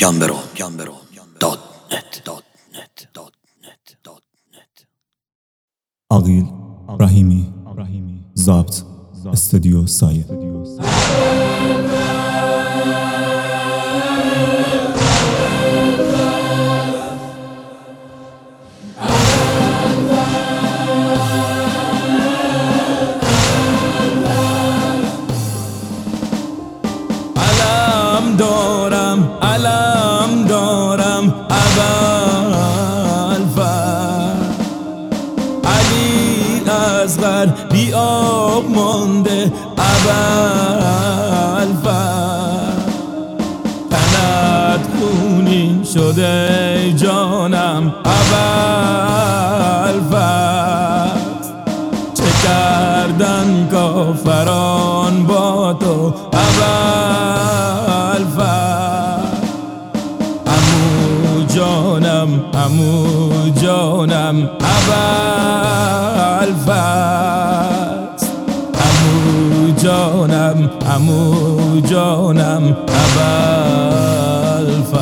عقیل رحیمی ضبط استودیو سایه. علم دارم اول علی اصغر بی آب مانده اول تنت خونین شده جانم اول چه کردن کافران با تو اول عمو جانم اول عمو جانم اول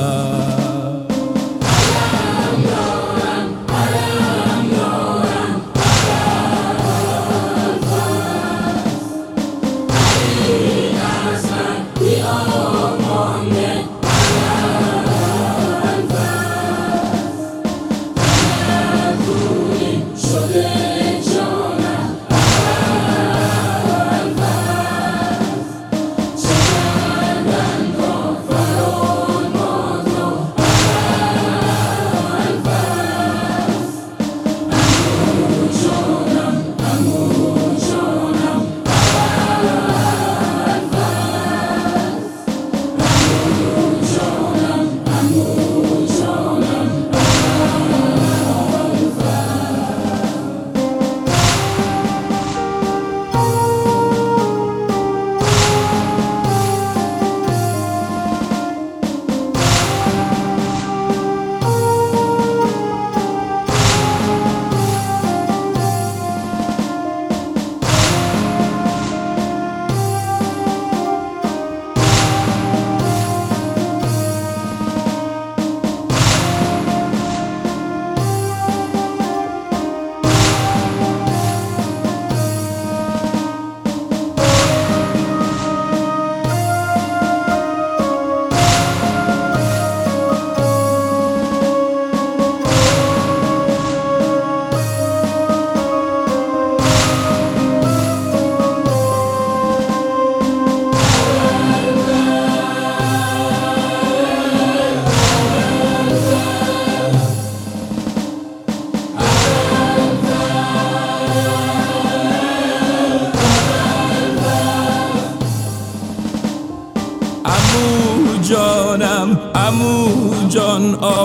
عمو جان آب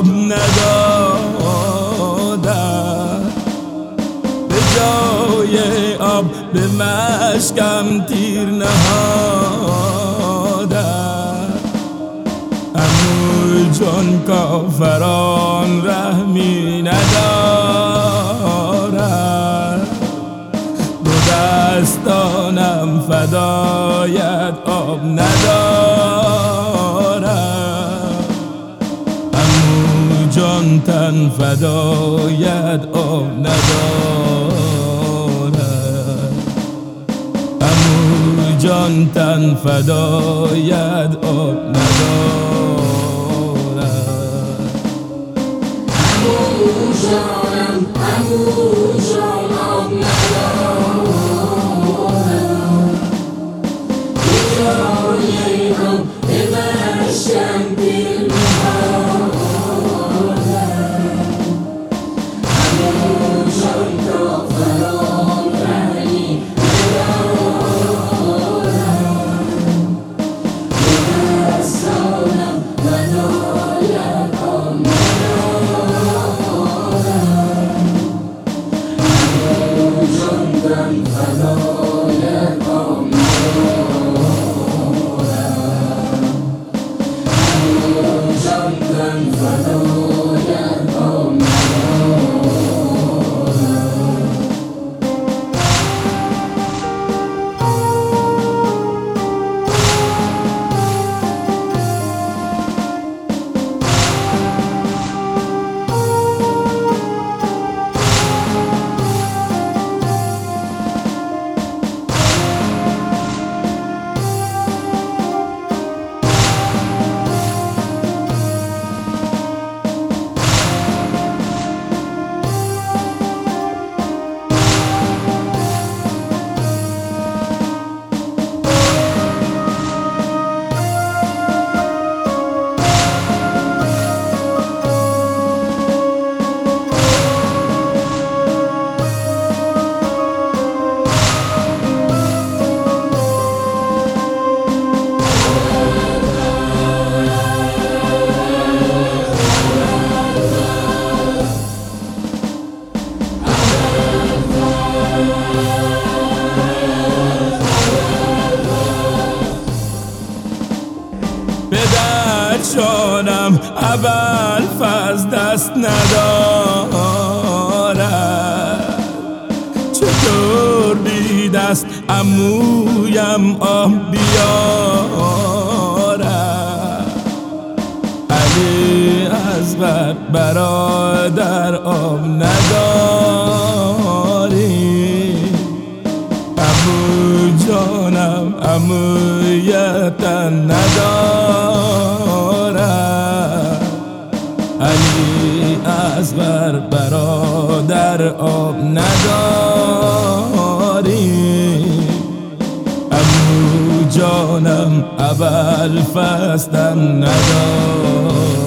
ندادن به جای آب به مشکم تیر نهادن عمو جان کافران رحمی ندارن دو دستانم فدایت آب ندارن جان تن فدایت آب ندارد عمو جان تن فدایت آب ندارد عمو جان آب ندارد به جای آب به مشکم تیر نهادن Salam جانم ابوالفضل دست ندارد، چطور بی دست عمویم آب بیارد. علی اصغر برادر آب نداری، عمو جانم عمویتن ندارد. علی اصغر برادر آب نداری، عمو جانم ابوالفضل ندارد.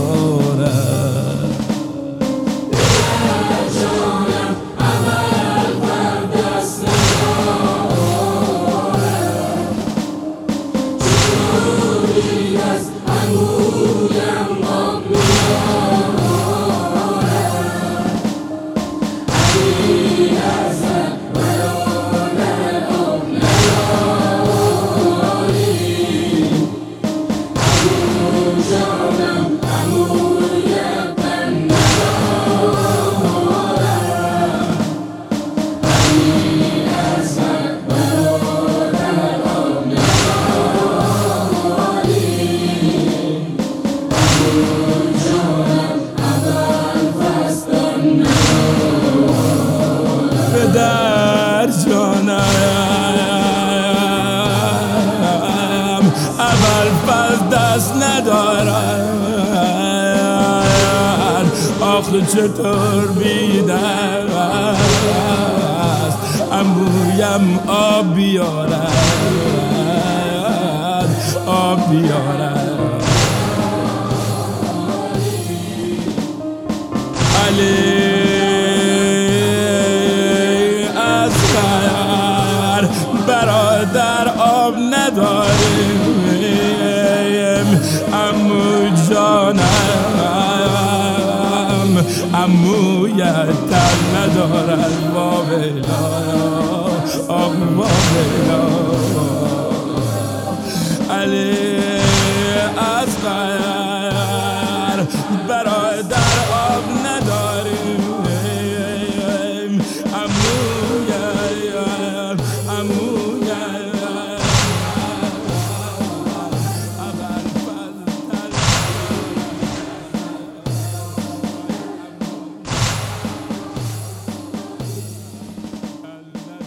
در جانم ابوالفضل دست ندارد، آخه چطور بی دست عمویم آب بیارد، آب بیارد. علی برادر آب نداریم، عمو جانم عمویتن ندارد. واویلا آب واویلا. علی